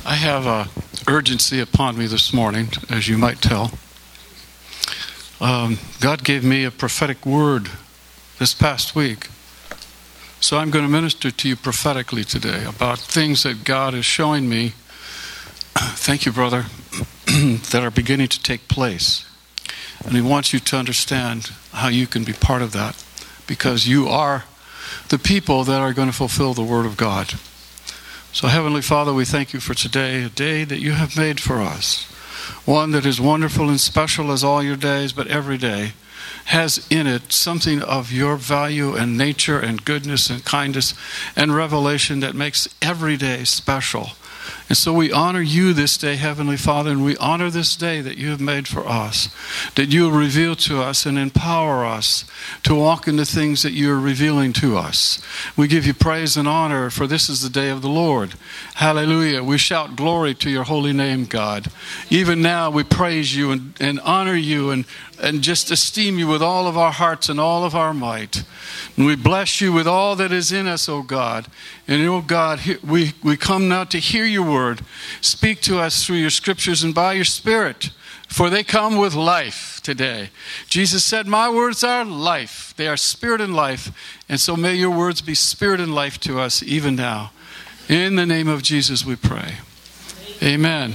I have a urgency upon me this morning, as you might tell. God gave me a prophetic word this past week. So I'm going to minister to you prophetically today about things that God is showing me, thank you, brother, that are beginning to take place. And He wants you to understand how you can be part of that, because you are the people that are going to fulfill the Word of God. So Heavenly Father, we thank you for today, a day that you have made for us. One that is wonderful and special as all your days, but every day has in it something of your value and nature and goodness and kindness and revelation that makes every day special. And so we honor you this day, Heavenly Father, and we honor this day that you have made for us, that you will reveal to us and empower us to walk in the things that you are revealing to us. We give you praise and honor, for this is the day of the Lord. Hallelujah. We shout glory to your holy name, God. Even now we praise you and honor you and just esteem you with all of our hearts and all of our might. And we bless you with all that is in us, O God. And, O God, we come now to hear your word. Speak to us through your scriptures and by your Spirit, for they come with life today. Jesus said, my words are life. They are spirit and life. And so may your words be spirit and life to us even now. In the name of Jesus we pray. Amen.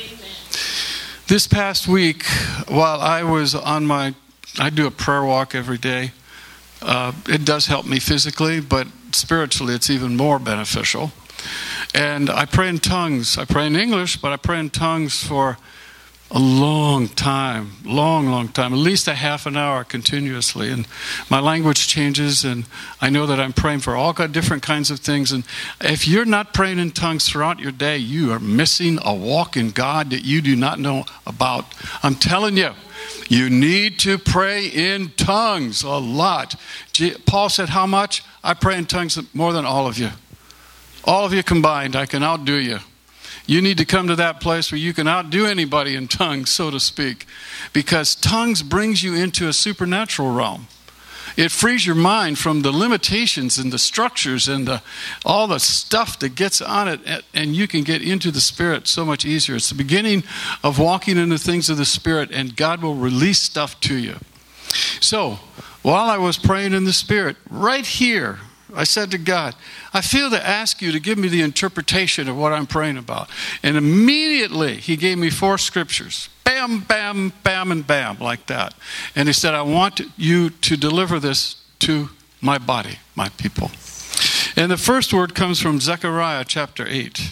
This past week, while I was on I do a prayer walk every day. It does help me physically, but spiritually it's even more beneficial. And I pray in tongues. I pray in English, but I pray in tongues for a long time, at least a half an hour continuously. And my language changes, and I know that I'm praying for all different kinds of things. And if you're not praying in tongues throughout your day, you are missing a walk in God that you do not know about. I'm telling you, you need to pray in tongues a lot. Paul said, how much? I pray in tongues more than all of you. All of you combined, I can outdo you. You need to come to that place where you can outdo anybody in tongues, so to speak, because tongues brings you into a supernatural realm. It frees your mind from the limitations and the structures and all the stuff that gets on it, and you can get into the Spirit so much easier. It's the beginning of walking in the things of the Spirit, and God will release stuff to you. So, while I was praying in the Spirit, right here, I said to God, I feel to ask you to give me the interpretation of what I'm praying about. And immediately he gave me 4 scriptures. Bam, bam, bam, and bam, like that. And he said, I want you to deliver this to my body, my people. And the first word comes from Zechariah chapter 8.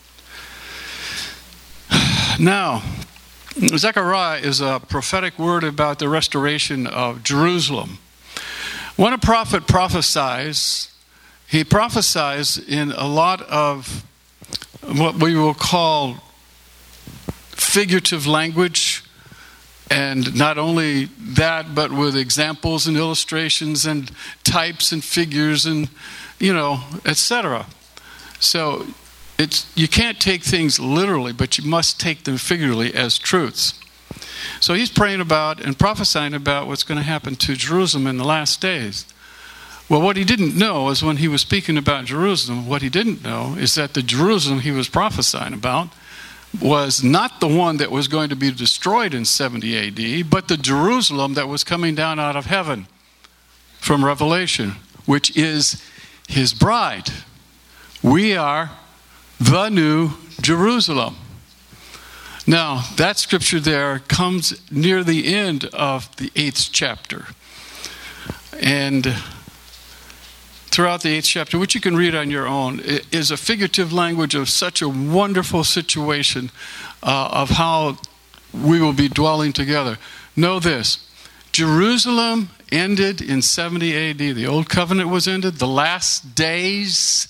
Now, Zechariah is a prophetic word about the restoration of Jerusalem. When a prophet prophesies, he prophesies in a lot of what we will call figurative language, and not only that, but with examples and illustrations and types and figures and, etc. So you can't take things literally, but you must take them figuratively as truths. So he's praying about and prophesying about what's going to happen to Jerusalem in the last days. Well, what he didn't know is when he was speaking about Jerusalem, what he didn't know is that the Jerusalem he was prophesying about was not the one that was going to be destroyed in 70 AD, but the Jerusalem that was coming down out of heaven from Revelation, which is his bride. We are the new Jerusalem. Now, that scripture there comes near the end of the 8th chapter. And throughout the 8th chapter, which you can read on your own, is a figurative language of such a wonderful situation of how we will be dwelling together. Know this, Jerusalem ended in 70 AD. The old covenant was ended. The last days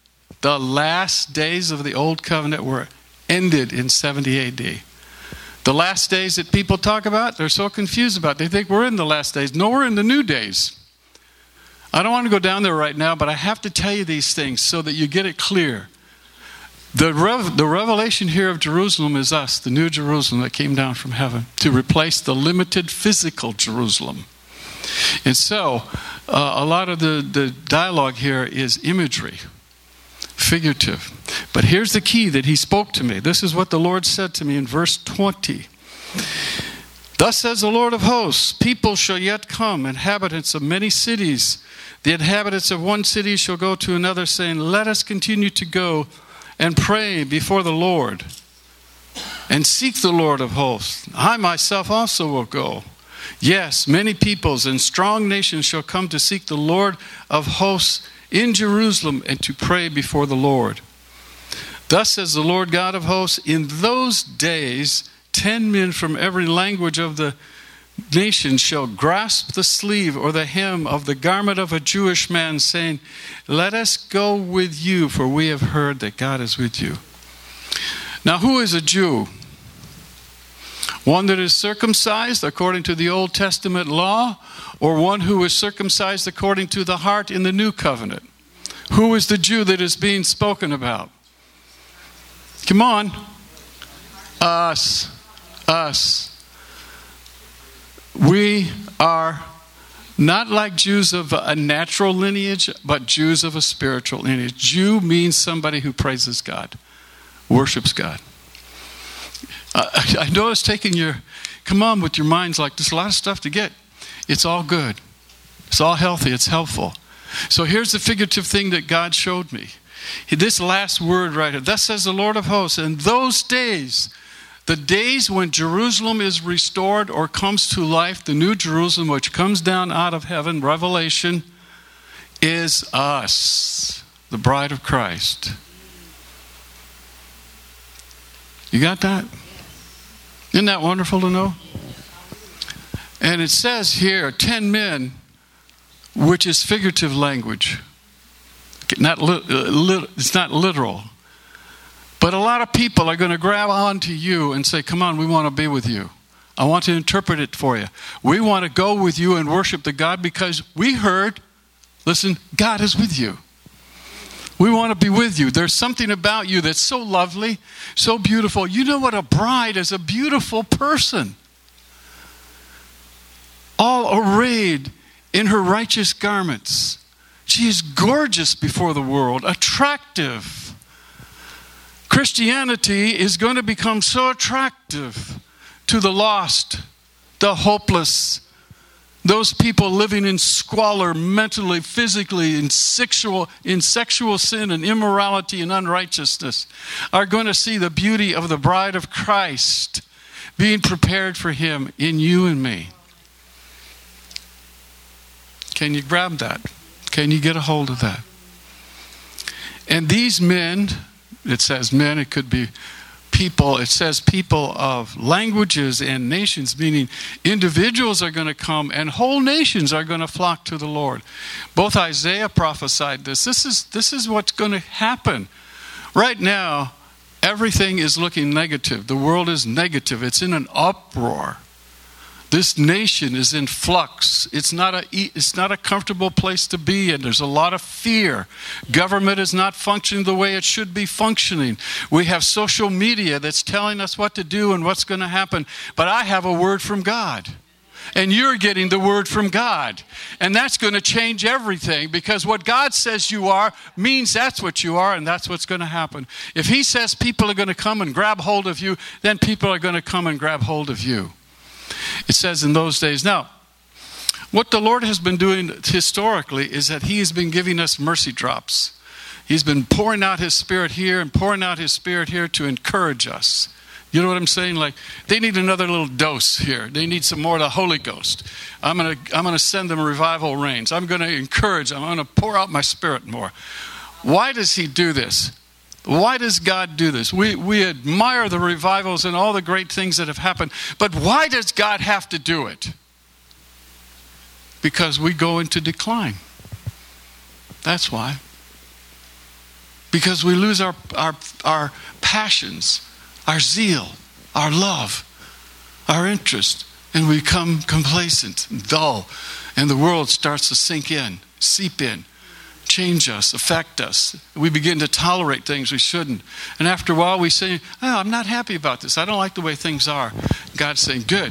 of the old covenant were ended in 70 AD. The last days that people talk about, they're so confused about. They think we're in the last days. No, we're in the new days. I don't want to go down there right now, but I have to tell you these things so that you get it clear. The revelation here of Jerusalem is us, the new Jerusalem that came down from heaven to replace the limited physical Jerusalem. And so, a lot of the dialogue here is imagery. figurative. But here's the key that he spoke to me. This is what the Lord said to me in verse 20. Thus says the Lord of hosts, people shall yet come, inhabitants of many cities. The inhabitants of one city shall go to another, saying, let us continue to go and pray before the Lord and seek the Lord of hosts. I myself also will go. Yes, many peoples and strong nations shall come to seek the Lord of hosts in Jerusalem and to pray before the Lord. Thus says the Lord God of hosts, in those days 10 men from every language of the nation shall grasp the sleeve or the hem of the garment of a Jewish man, saying, let us go with you, for we have heard that God is with you. Now, who is a Jew? One that is circumcised according to the Old Testament law, or one who is circumcised according to the heart in the New Covenant? Who is the Jew that is being spoken about? Come on. Us. We are not like Jews of a natural lineage, but Jews of a spiritual lineage. Jew means somebody who praises God, worships God. I know it's taking come on with your minds like there's a lot of stuff to get. It's all good. It's all healthy. It's helpful. So here's the figurative thing that God showed me. This last word right here. Thus says the Lord of hosts, in those days, the days when Jerusalem is restored or comes to life, the new Jerusalem which comes down out of heaven, Revelation, is us, the bride of Christ. You got that? Isn't that wonderful to know? And it says here, 10 men, which is figurative language. It's not literal. But a lot of people are going to grab onto you and say, come on, we want to be with you. I want to interpret it for you. We want to go with you and worship the God because we heard, listen, God is with you. We want to be with you. There's something about you that's so lovely, so beautiful. You know what? A bride is a beautiful person. All arrayed in her righteous garments. She is gorgeous before the world, attractive. Christianity is going to become so attractive to the lost, the hopeless, those people living in squalor mentally, physically, in sexual sin and immorality and unrighteousness are going to see the beauty of the bride of Christ being prepared for him in you and me. Can you grab that? Can you get a hold of that? And these men, it says men, it could be people, it says people of languages and nations, meaning individuals are going to come and whole nations are going to flock to the Lord. Both Isaiah prophesied this. This is what's going to happen. Right now, everything is looking negative. The world is negative. It's in an uproar. This nation is in flux. It's not a comfortable place to be in. There's a lot of fear. Government is not functioning the way it should be functioning. We have social media that's telling us what to do and what's going to happen. But I have a word from God. And you're getting the word from God. And that's going to change everything because what God says you are means that's what you are and that's what's going to happen. If he says people are going to come and grab hold of you, then people are going to come and grab hold of you. It says in those days. Now, what the Lord has been doing historically is that he has been giving us mercy drops. He's been pouring out his Spirit here and pouring out his Spirit here to encourage us. You know what I'm saying? Like, they need another little dose here. They need some more of the Holy Ghost. I'm gonna send them revival rains. I'm going to encourage them. I'm going to pour out my Spirit more. Why does he do this? Why does God do this? We admire the revivals and all the great things that have happened, but why does God have to do it? Because we go into decline. That's why. Because we lose our passions, our zeal, our love, our interest, and we become complacent, dull, and the world starts to sink in, seep in. Change us, affect us. We begin to tolerate things we shouldn't. And after a while we say, oh, I'm not happy about this. I don't like the way things are. God's saying, good.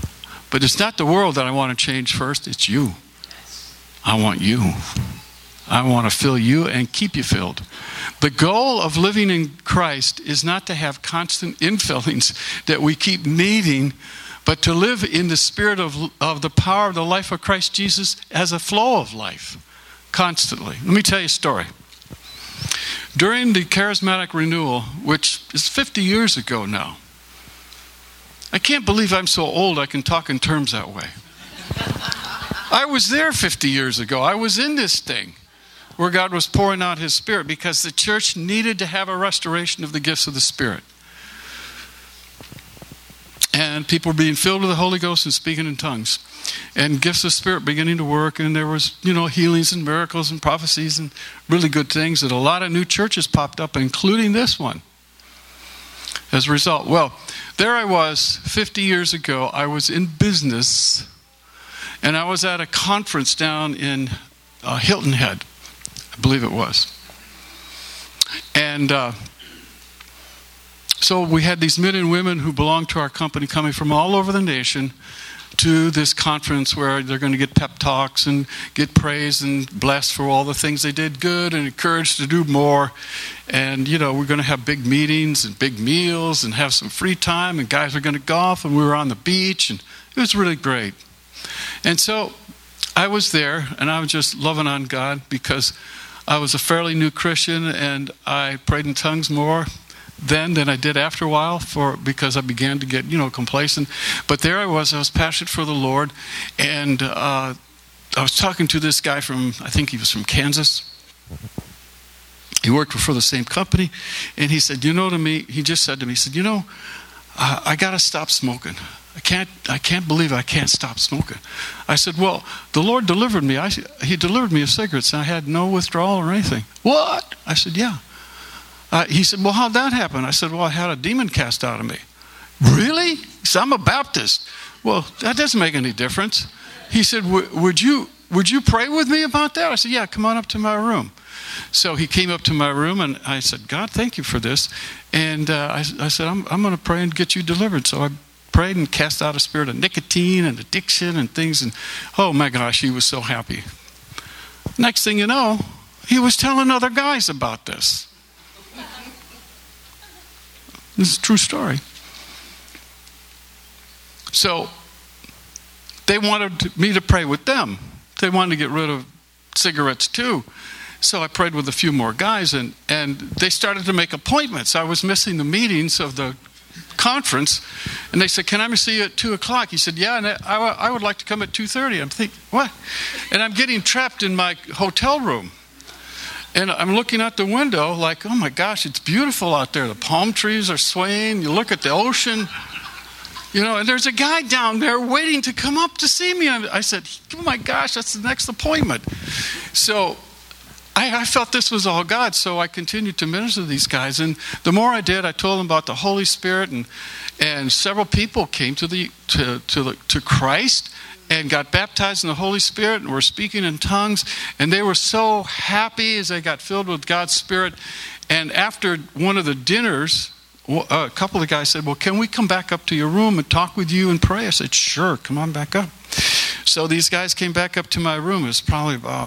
But it's not the world that I want to change first. It's you. I want you. I want to fill you and keep you filled. The goal of living in Christ is not to have constant infillings that we keep needing, but to live in the spirit of the power of the life of Christ Jesus as a flow of life, constantly. Let me tell you a story. During the charismatic renewal, which is 50 years ago now, I can't believe I'm so old I can talk in terms that way. I was there 50 years ago. I was in this thing where God was pouring out his Spirit because the church needed to have a restoration of the gifts of the Spirit. And people were being filled with the Holy Ghost and speaking in tongues. And gifts of Spirit beginning to work. And there was, healings and miracles and prophecies and really good things. And a lot of new churches popped up, including this one. As a result, there I was 50 years ago. I was in business. And I was at a conference down in Hilton Head. I believe it was. And so we had these men and women who belonged to our company coming from all over the nation to this conference where they're going to get pep talks and get praised and blessed for all the things they did good and encouraged to do more. And, we're going to have big meetings and big meals and have some free time, and guys are going to golf, and we were on the beach, and it was really great. And so I was there, and I was just loving on God because I was a fairly new Christian, and I prayed in tongues more then than I did after a while because I began to get, complacent. But there I was passionate for the Lord, and I was talking to this guy I think he was from Kansas. He worked for the same company, and he said, he just said to me, he said, I got to stop smoking. I can't believe I can't stop smoking. I said, well, the Lord delivered me. He delivered me of cigarettes, and I had no withdrawal or anything. What? I said, yeah. He said, well, how'd that happen? I said, well, I had a demon cast out of me. Really? He said, I'm a Baptist. Well, that doesn't make any difference. He said, would you pray with me about that? I said, yeah, come on up to my room. So he came up to my room, and I said, God, thank you for this. And I said, I'm going to pray and get you delivered. So I prayed and cast out a spirit of nicotine and addiction and things. And oh my gosh, he was so happy. Next thing you know, he was telling other guys about this. This is a true story. So they wanted me to pray with them. They wanted to get rid of cigarettes too. So I prayed with a few more guys, and they started to make appointments. I was missing the meetings of the conference, and they said, can I see you at 2 o'clock? He said, yeah, and I would like to come at 2:30. I'm thinking, what? And I'm getting trapped in my hotel room. And I'm looking out the window like, oh my gosh, it's beautiful out there. The palm trees are swaying. You look at the ocean, and there's a guy down there waiting to come up to see me. I said, oh my gosh, that's the next appointment. So I felt this was all God, so I continued to minister to these guys. And the more I did, I told them about the Holy Spirit, and several people came to Christ and got baptized in the Holy Spirit and were speaking in tongues. And they were so happy as they got filled with God's Spirit. And after one of the dinners, a couple of guys said, well, can we come back up to your room and talk with you and pray? I said, sure, come on back up. So these guys came back up to my room. It was probably about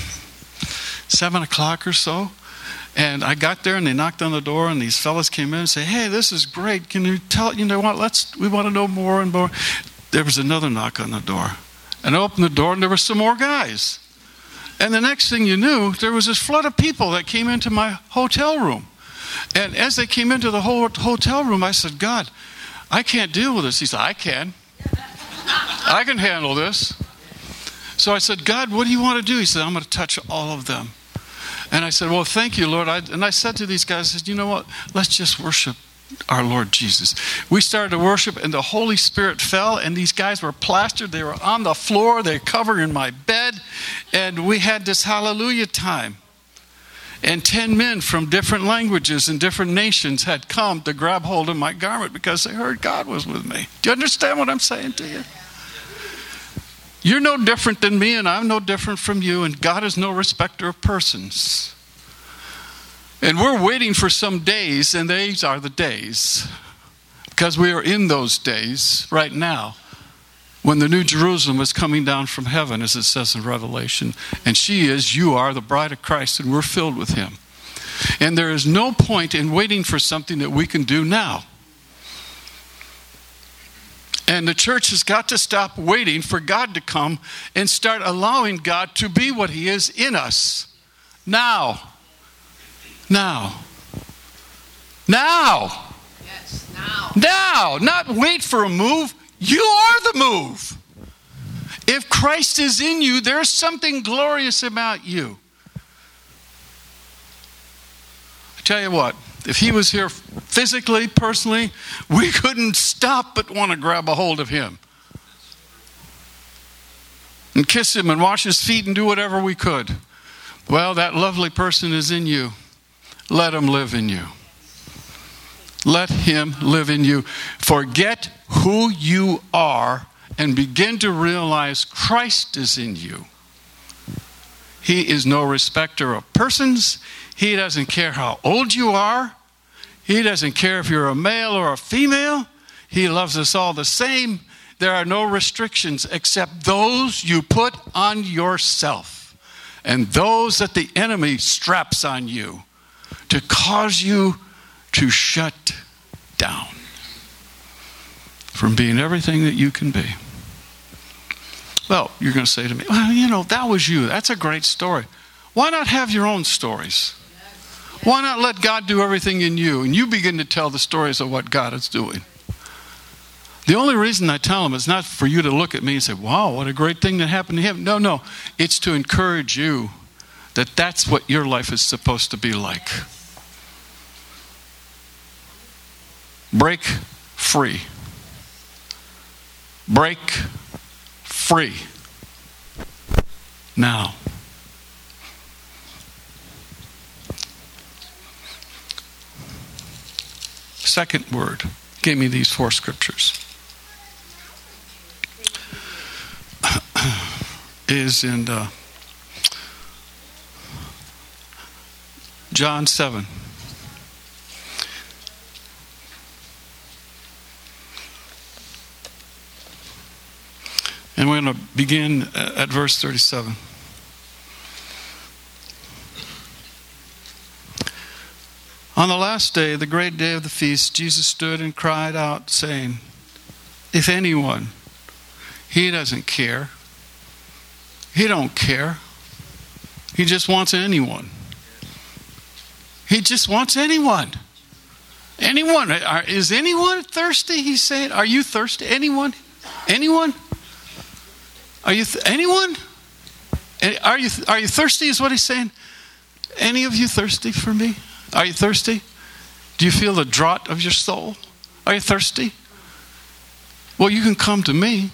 7 o'clock or so. And I got there, and they knocked on the door, and these fellas came in and said, hey, this is great. Can you tell, what, we want to know more and more. There was another knock on the door. And I opened the door, and there were some more guys. And the next thing you knew, there was this flood of people that came into my hotel room. And as they came into the whole hotel room, I said, God, I can't deal with this. He said, I can. I can handle this. So I said, God, what do you want to do? He said, I'm going to touch all of them. And I said, well, thank you, Lord. And I said to these guys, I said, you know what? Let's just worship our Lord Jesus. We started to worship, and the Holy Spirit fell, and these guys were plastered. They were on the floor. They were covered in my bed. And we had this hallelujah time. And 10 men from different languages and different nations had come to grab hold of my garment because they heard God was with me. Do you understand what I'm saying to you? You're no different than me, and I'm no different from you, and God is no respecter of persons. And we're waiting for some days, and these are the days, because we are in those days right now. when the New Jerusalem is coming down from heaven, as it says in Revelation. And you are the bride of Christ, and we're filled with him. And there is no point in waiting for something that we can do now. And the church has got to stop waiting for God to come and start allowing God to be what he is in us. Now. Now. Now. Yes, now. Now. Not wait for a move. You are the move. If Christ is in you, there's something glorious about you. I tell you what, if he was here physically, personally, we couldn't stop but want to grab a hold of him and kiss him and wash his feet and do whatever we could. Well, that lovely person is in you. Let him live in you. Let him live in you. Forget who you are and begin to realize Christ is in you. He is no respecter of persons. He doesn't care how old you are. He doesn't care if you're a male or a female. He loves us all the same. There are no restrictions except those you put on yourself and those that the enemy straps on you to cause you to shut down from being everything that you can be. Well, you're going to say to me, well, that was you. That's a great story. Why not have your own stories? Why not let God do everything in you and you begin to tell the stories of what God is doing? The only reason I tell them is not for you to look at me and say, wow, what a great thing that happened to him. No. It's to encourage you that that's what your life is supposed to be like. Break free. Break free. Now. Second word gave me these 4 scriptures. Is in John 7. And we're going to begin at verse 37. On the last day, the great day of the feast, Jesus stood and cried out, saying, if anyone, he doesn't care. He don't care. He just wants anyone. He just wants anyone. Anyone. Is anyone thirsty? He's saying, are you thirsty? Anyone? Anyone? Are you anyone? Are you thirsty is what he's saying? Any of you thirsty for me? Are you thirsty? Do you feel the drought of your soul? Are you thirsty? Well, you can come to me.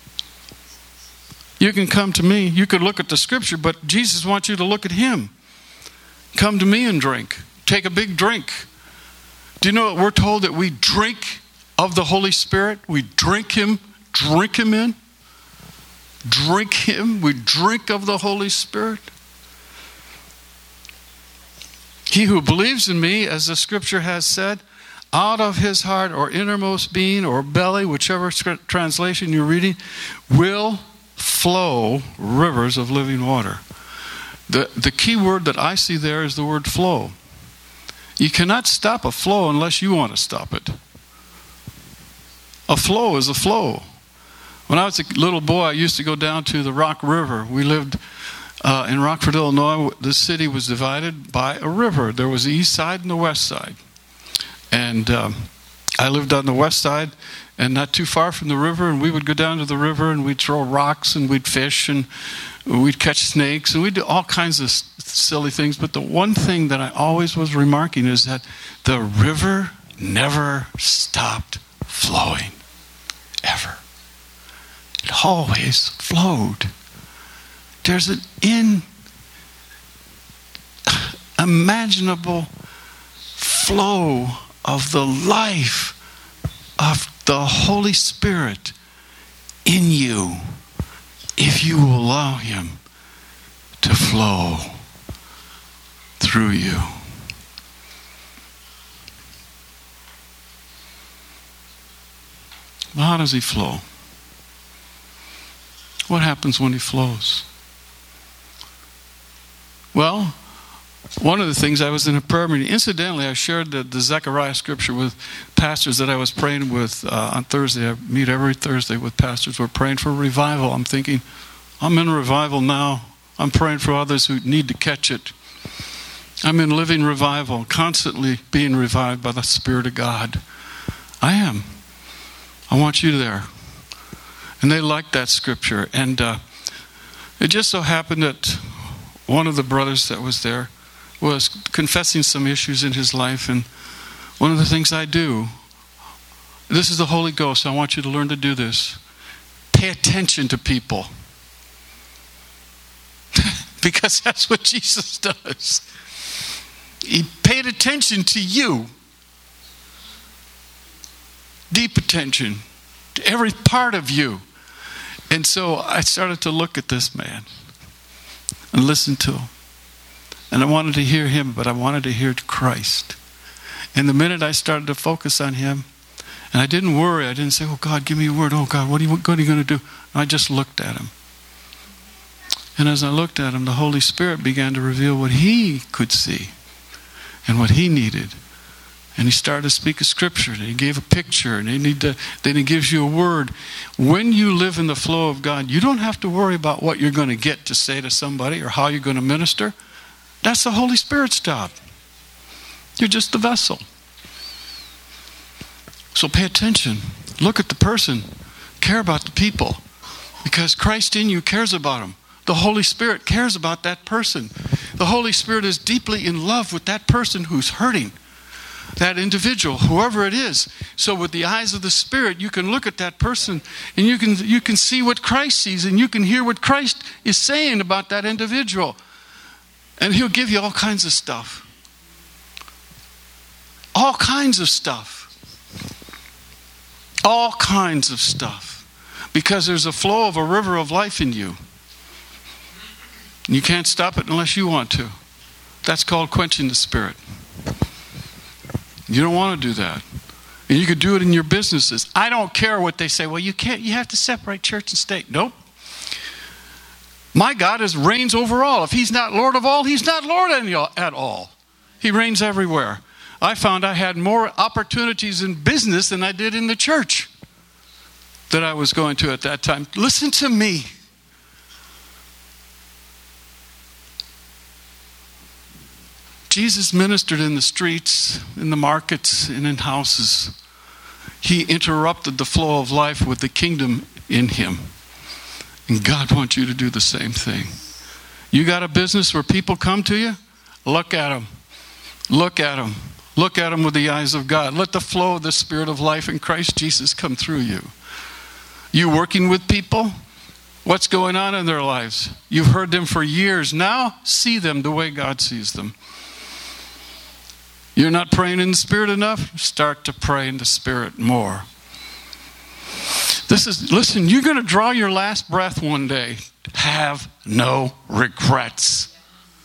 You can come to me. You could look at the scripture, but Jesus wants you to look at him. Come to me and drink. Take a big drink. Do you know what we're told that we drink of the Holy Spirit? We drink him in. Drink him. We drink of the Holy Spirit. He who believes in me, as the scripture has said, out of his heart or innermost being or belly, whichever translation you're reading, will flow rivers of living water. The key word that I see there is the word flow. You cannot stop a flow unless you want to stop it. A flow is a flow. When I was a little boy, I used to go down to the Rock River. We lived in Rockford, Illinois. The city was divided by a river. There was the east side and the west side. And I lived on the west side and not too far from the river, and we would go down to the river and we'd throw rocks and we'd fish and we'd catch snakes and we'd do all kinds of silly things. But the one thing that I always was remarking is that the river never stopped flowing, ever. It always flowed. There's an unimaginable flow of the life of the Holy Spirit in you if you will allow him to flow through you. Well, how does he flow? What happens when he flows? Well, one of the things, I was in a prayer meeting. Incidentally, I shared the Zechariah scripture with pastors that I was praying with on Thursday. I meet every Thursday with pastors. We're praying for revival. I'm thinking, I'm in revival now. I'm praying for others who need to catch it. I'm in living revival, constantly being revived by the Spirit of God. I am. I want you there. And they liked that scripture. And it just so happened that one of the brothers that was there was confessing some issues in his life. And one of the things I do, this is the Holy Ghost. I want you to learn to do this. Pay attention to people. Because that's what Jesus does. He paid attention to you. Deep attention to every part of you. And so I started to look at this man and listen to him. And I wanted to hear him, but I wanted to hear Christ. And the minute I started to focus on him, and I didn't worry, I didn't say, oh God, give me a word. Oh God, what are you going to do? I just looked at him. And as I looked at him, the Holy Spirit began to reveal what he could see and what he needed. And he started to speak a scripture, and he gave a picture, and then he gives you a word. When you live in the flow of God, you don't have to worry about what you're going to get to say to somebody or how you're going to minister. That's the Holy Spirit's job. You're just the vessel. So pay attention. Look at the person. Care about the people. Because Christ in you cares about them. The Holy Spirit cares about that person. The Holy Spirit is deeply in love with that person who's hurting. That individual, whoever it is. So with the eyes of the Spirit, you can look at that person and you can see what Christ sees, and you can hear what Christ is saying about that individual. And he'll give you all kinds of stuff. All kinds of stuff. All kinds of stuff. Because there's a flow of a river of life in you. You can't stop it unless you want to. That's called quenching the Spirit. You don't want to do that. And you could do it in your businesses. I don't care what they say. Well, you can't. You have to separate church and state. Nope. My God reigns over all. If he's not Lord of all, he's not Lord at all. He reigns everywhere. I found I had more opportunities in business than I did in the church that I was going to at that time. Listen to me. Jesus ministered in the streets, in the markets, and in houses. He interrupted the flow of life with the kingdom in him. And God wants you to do the same thing. You got a business where people come to you? Look at them. Look at them. Look at them with the eyes of God. Let the flow of the Spirit of life in Christ Jesus come through you. You working with people? What's going on in their lives? You've heard them for years. Now see them the way God sees them. You're not praying in the Spirit enough? Start to pray in the Spirit more. Listen, you're going to draw your last breath one day. Have no regrets.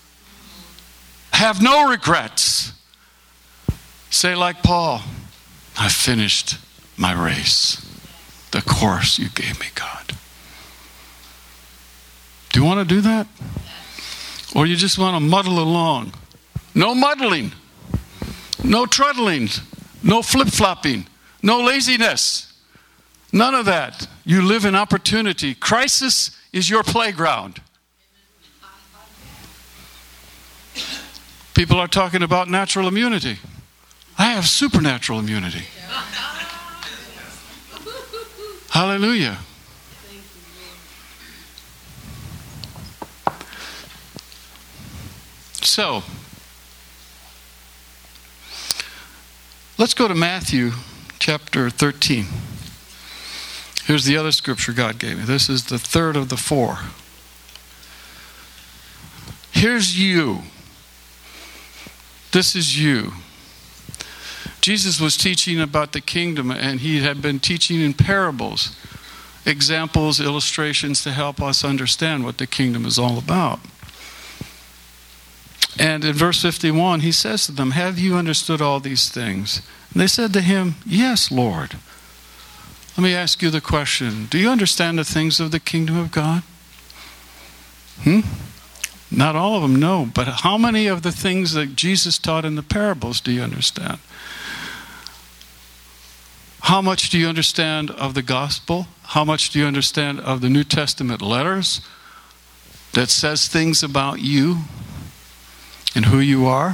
Have no regrets. Say like Paul, I finished my race. The course you gave me, God. Do you want to do that? Or you just want to muddle along? No muddling. No truddling, no flip-flopping, no laziness. None of that. You live in opportunity. Crisis is your playground. People are talking about natural immunity. I have supernatural immunity. Hallelujah. So, let's go to Matthew chapter 13. Here's the other scripture God gave me. This is the third of the four. Here's you. This is you. Jesus was teaching about the kingdom, and he had been teaching in parables, examples, illustrations to help us understand what the kingdom is all about. And in verse 51, he says to them, have you understood all these things? And they said to him, yes, Lord. Let me ask you the question. Do you understand the things of the kingdom of God? Not all of them, no. But how many of the things that Jesus taught in the parables do you understand? How much do you understand of the gospel? How much do you understand of the New Testament letters that says things about you and who you are?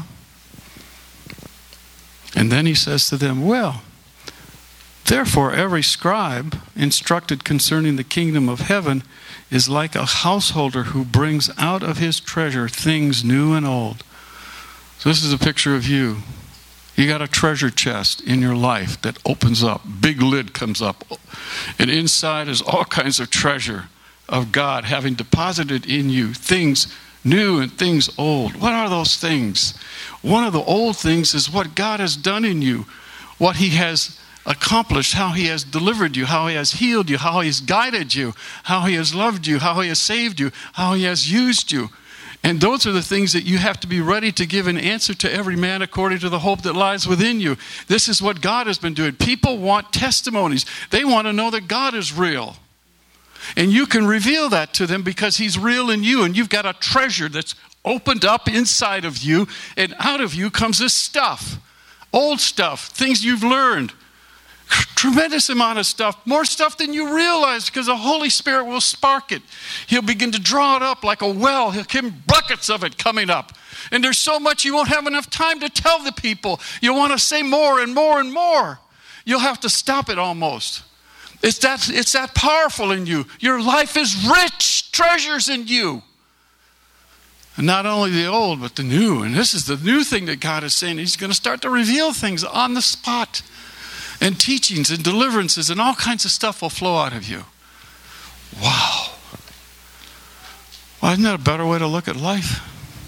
And then he says to them, well, therefore every scribe instructed concerning the kingdom of heaven is like a householder who brings out of his treasure things new and old. So this is a picture of you. You got a treasure chest in your life that opens up. Big lid comes up. And inside is all kinds of treasure of God having deposited in you things new and things old. What are those things? One of the old things is what God has done in you, what he has accomplished, how he has delivered you, how he has healed you, how he has guided you, how he has loved you, how he has saved you, how he has used you. And those are the things that you have to be ready to give an answer to every man according to the hope that lies within you. This is what God has been doing. People want testimonies. They want to know that God is real. And you can reveal that to them because he's real in you. And you've got a treasure that's opened up inside of you. And out of you comes this stuff. Old stuff. Things you've learned. Tremendous amount of stuff, more stuff than you realize, because the Holy Spirit will spark it. He'll begin to draw it up like a well. He'll give buckets of it coming up. And there's so much you won't have enough time to tell the people. You'll want to say more and more and more. You'll have to stop it almost. It's that powerful in you. Your life is rich, treasures in you. And not only the old, but the new. And this is the new thing that God is saying. He's going to start to reveal things on the spot. And teachings and deliverances and all kinds of stuff will flow out of you. Wow. Well, isn't that a better way to look at life?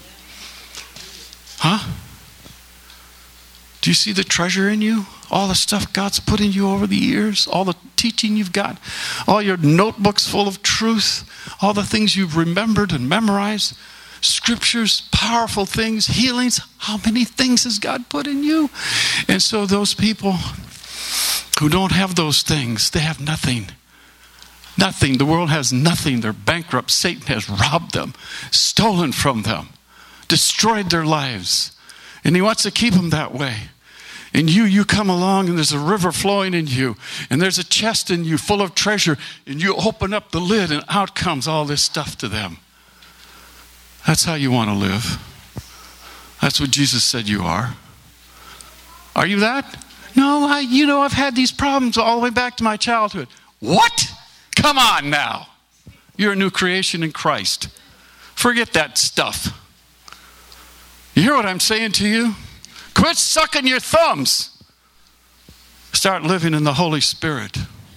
Huh? Do you see the treasure in you? All the stuff God's put in you over the years, all the teaching you've got, all your notebooks full of truth, all the things you've remembered and memorized, scriptures, powerful things, healings. How many things has God put in you? And so those people who don't have those things, they have nothing. Nothing. The world has nothing. They're bankrupt. Satan has robbed them, stolen from them, destroyed their lives. And he wants to keep them that way. And you come along and there's a river flowing in you. And there's a chest in you full of treasure. And you open up the lid and out comes all this stuff to them. That's how you want to live. That's what Jesus said you are. Are you that? No, I've had these problems all the way back to my childhood. What? Come on now. You're a new creation in Christ. Forget that stuff. You hear what I'm saying to you? Quit sucking your thumbs. Start living in the Holy Spirit.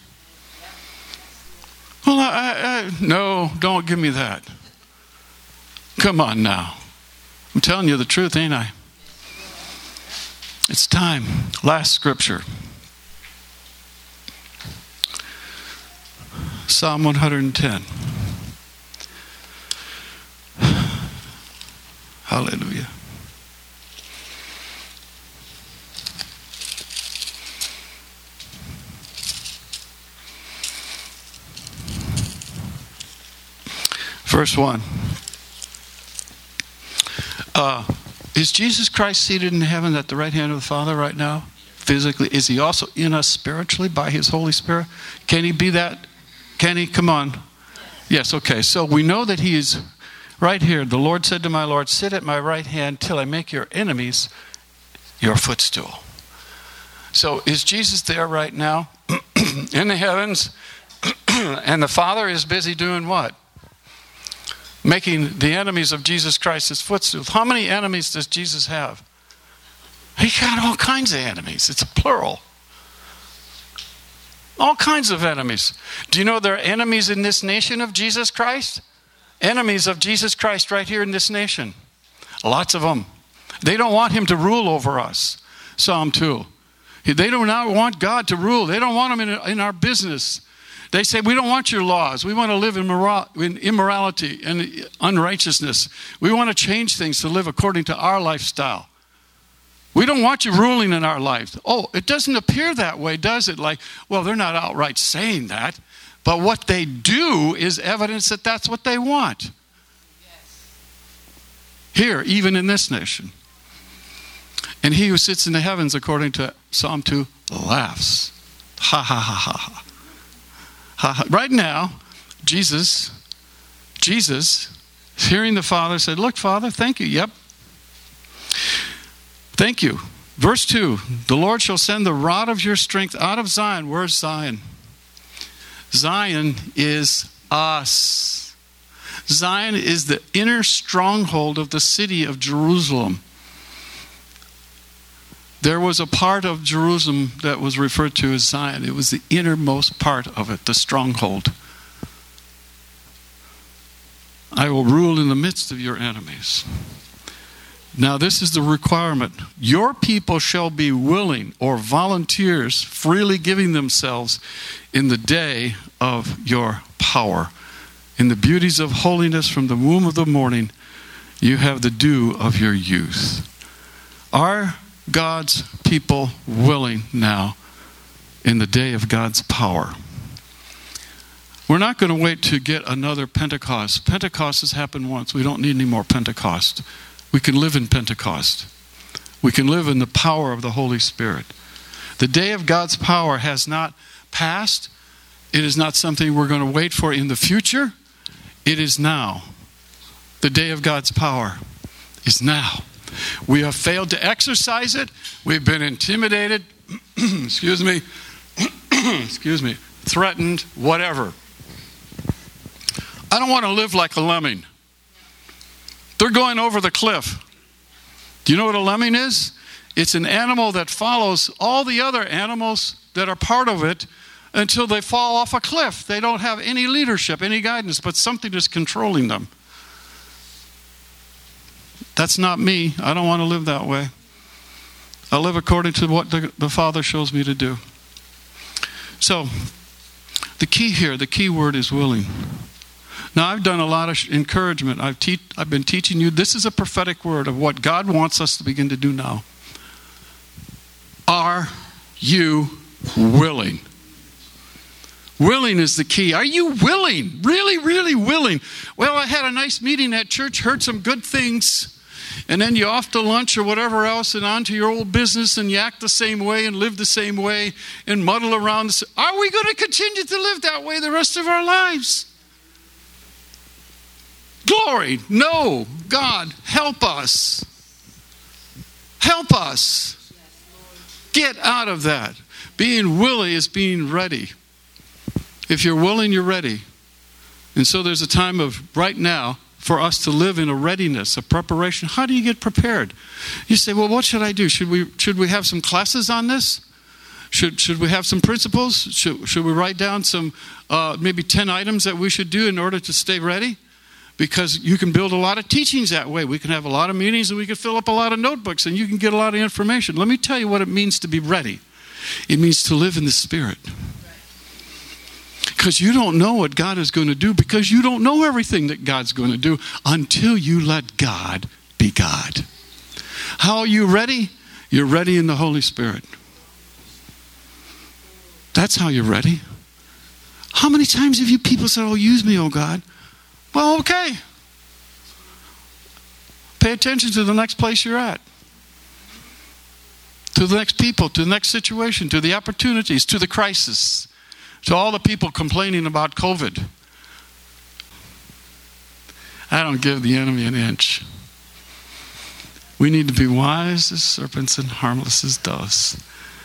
Well, no, don't give me that. Come on now. I'm telling you the truth, ain't I? It's time. Last scripture. Psalm 110. Hallelujah. Verse 1. Is Jesus Christ seated in heaven at the right hand of the Father right now? Physically. Is he also in us spiritually by his Holy Spirit? Can he be that? Can he? Come on. Yes, okay. So we know that he is right here. The Lord said to my Lord, sit at my right hand till I make your enemies your footstool. So is Jesus there right now in the heavens? And the Father is busy doing what? Making the enemies of Jesus Christ his footstool. How many enemies does Jesus have? He got all kinds of enemies. It's a plural. All kinds of enemies. Do you know there are enemies in this nation of Jesus Christ? Enemies of Jesus Christ right here in this nation. Lots of them. They don't want him to rule over us. Psalm 2. They do not want God to rule. They don't want him in our business. They say, we don't want your laws. We want to live in immorality and unrighteousness. We want to change things to live according to our lifestyle. We don't want you ruling in our life. Oh, it doesn't appear that way, does it? Like, well, they're not outright saying that, but what they do is evidence that that's what they want. Here, even in this nation. And he who sits in the heavens, according to Psalm 2, laughs. Ha, ha, ha, ha, ha. Ha, ha. Right now, Jesus, hearing the Father, said, look, Father, thank you. Yep. Thank you. Verse 2, the Lord shall send the rod of your strength out of Zion. Where's Zion? Zion is us. Zion is the inner stronghold of the city of Jerusalem. There was a part of Jerusalem that was referred to as Zion. It was the innermost part of it, the stronghold. I will rule in the midst of your enemies. Now this is the requirement. Your people shall be willing, or volunteers, freely giving themselves in the day of your power. In the beauties of holiness from the womb of the morning, you have the dew of your youth. Are God's people willing now in the day of God's power? We're not going to wait to get another Pentecost. Pentecost has happened once. We don't need any more Pentecost. We can live in Pentecost. We can live in the power of the Holy Spirit. The day of God's power has not passed. It is not something we're going to wait for in the future. It is now. The day of God's power is now. We have failed to exercise it. We've been intimidated, excuse me, threatened, whatever. I don't want to live like a lemming. They're going over the cliff. Do you know what a lemming is? It's an animal that follows all the other animals that are part of it until they fall off a cliff. They don't have any leadership, any guidance, but something is controlling them. That's not me. I don't want to live that way. I live according to what the Father shows me to do. So, the key here, the key word is willing. Now, I've done a lot of encouragement. I've been teaching you. This is a prophetic word of what God wants us to begin to do now. Are you willing? Willing is the key. Are you willing? Really, really willing? Well, I had a nice meeting at church, heard some good things, and then you're off to lunch or whatever else and on to your old business, and you act the same way and live the same way and muddle around. Are we going to continue to live that way the rest of our lives? Glory. No. God, help us. Help us. Get out of that. Being willing is being ready. If you're willing, you're ready. And so there's a time of right now for us to live in a readiness, a preparation. How do you get prepared? You say, well, what should I do? Should we have some classes on this? Should we have some principles? Should we write down some maybe 10 items that we should do in order to stay ready? Because you can build a lot of teachings that way. We can have a lot of meetings and we can fill up a lot of notebooks and you can get a lot of information. Let me tell you what it means to be ready. It means to live in the Spirit. Because you don't know what God is going to do, because you don't know everything that God's going to do until you let God be God. How are you ready? You're ready in the Holy Spirit. That's how you're ready. How many times have you people said, oh, use me, oh God? Well, okay. Pay attention to the next place you're at. To the next people, to the next situation, to the opportunities, to the crisis. To all the people complaining about COVID. I don't give the enemy an inch. We need to be wise as serpents and harmless as doves.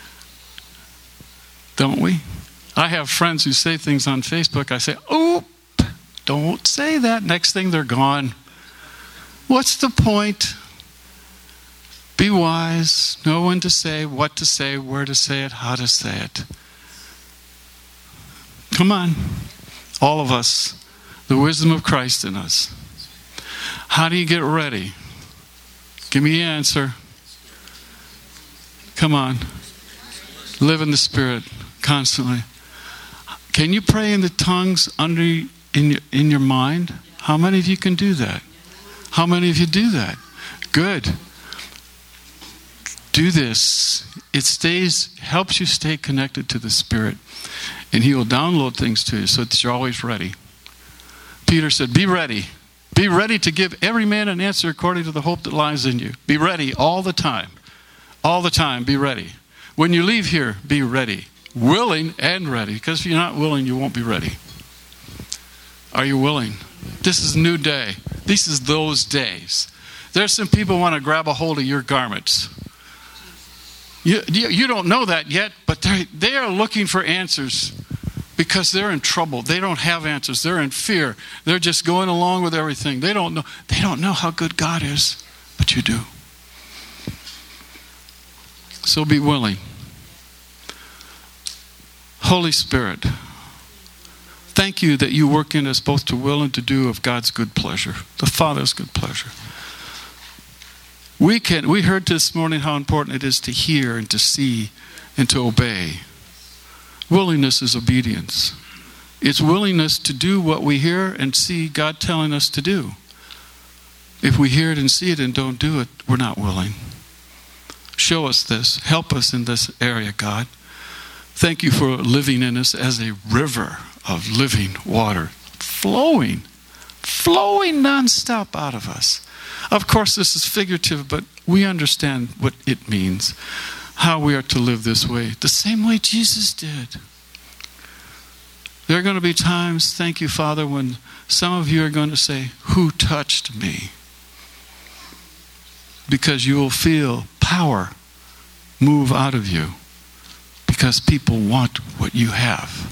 Don't we? I have friends who say things on Facebook. I say, oh, don't say that. Next thing, they're gone. What's the point? Be wise. Know when to say, what to say, where to say it, how to say it. Come on. All of us. The wisdom of Christ in us. How do you get ready? Give me the answer. Come on. Live in the Spirit constantly. Can you pray in the tongues in your mind? How many of you can do that? How many of you do that? Good. do this, it helps you stay connected to the Spirit. And He will download things to you so that you're always ready. Peter said, be ready. Be ready to give every man an answer according to the hope that lies in you. Be ready all the time. All the time, be ready. When you leave here, be ready. Willing and ready. Because if you're not willing, you won't be ready. Are you willing? This is a new day. This is those days. There's some people who want to grab a hold of your garments. You don't know that yet, but they are looking for answers because they're in trouble. They don't have answers. They're in fear. They're just going along with everything. They don't know how good God is, but you do. So be willing. Holy Spirit, thank you that you work in us both to will and to do of God's good pleasure, the Father's good pleasure. We heard this morning how important it is to hear and to see and to obey. Willingness is obedience. It's willingness to do what we hear and see God telling us to do. If we hear it and see it and don't do it, we're not willing. Show us this. Help us in this area, God. Thank you for living in us as a river of living water, flowing nonstop out of us. Of course, this is figurative, but we understand what it means, how we are to live this way, the same way Jesus did. There are going to be times, thank you, Father, when some of you are going to say, who touched me? Because you will feel power move out of you because people want what you have.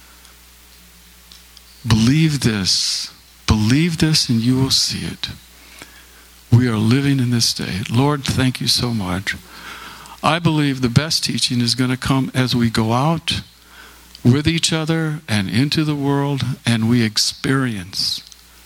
Believe this and you will see it. We are living in this day. Lord, thank you so much. I believe the best teaching is going to come as we go out with each other and into the world and we experience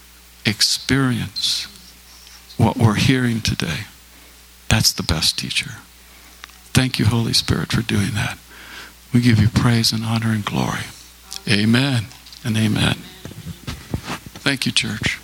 what we're hearing today. That's the best teacher. Thank you, Holy Spirit, for doing that. We give you praise and honor and glory. Amen and amen. Thank you, church.